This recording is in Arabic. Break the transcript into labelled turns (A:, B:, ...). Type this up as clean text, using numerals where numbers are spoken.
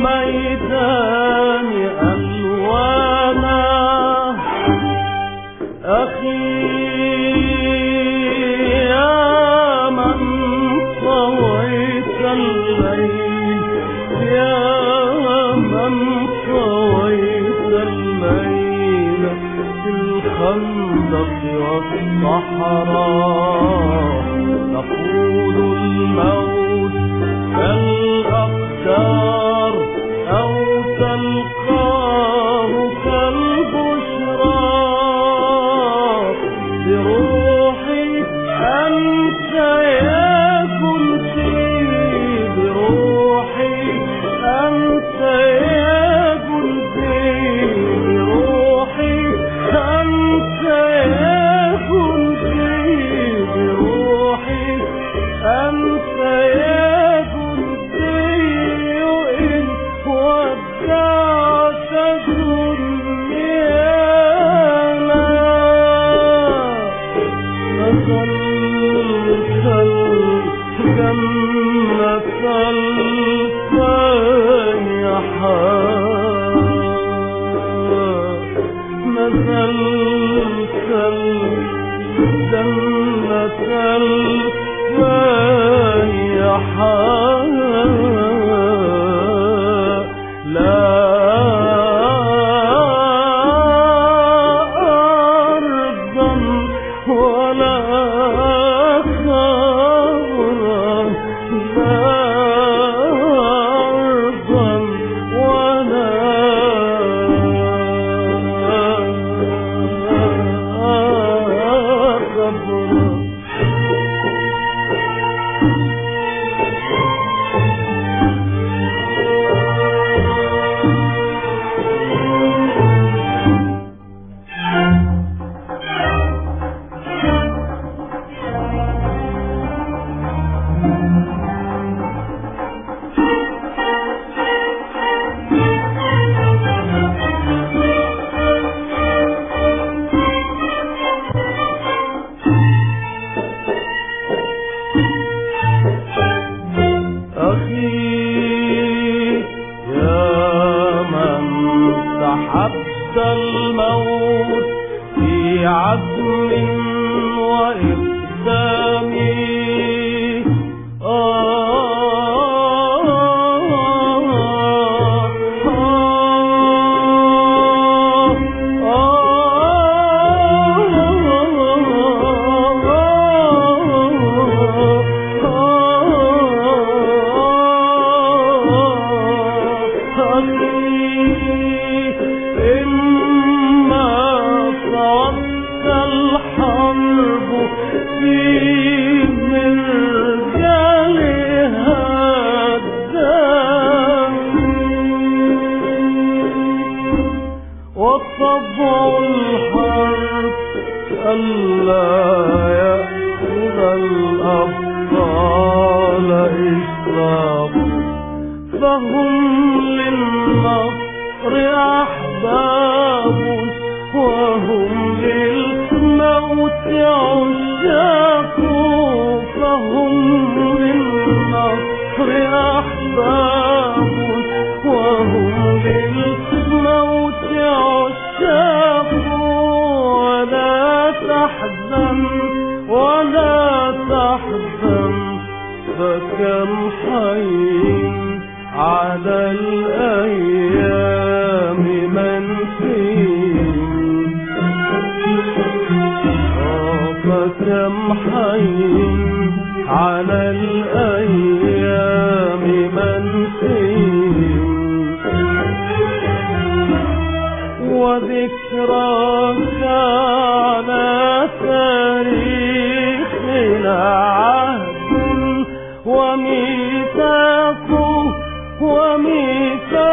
A: ميدان ألوانا أخي يا من طويت الليل يا من طويت الليل في الخندق والصحراء تقول الموت كالأقدار أو تلقاه كالبشرى بروحي أنت يا كنتي بروحي أنت يا كنتي بروحي أنت يا كنتي بروحي أنت يا كنتي إن ودعت دنيانا نزلت الجنة الفانحة نزلت الجنة الفانحة لا أرضا ولا خبرا لا أرضا ولا خبرا حتى الموت في عزم وإقدام وطبع الحرب ألا يأخذ الأبطال إشراف فهم للنصر أحباب وهم للموت عشاق فهم للنصر أحباب وهم للموت عشاق ولا تحزن فكم حي على الأيام منسين فكم حي على الأيام منسين وذكراك على تاريخنا عهد وميثاق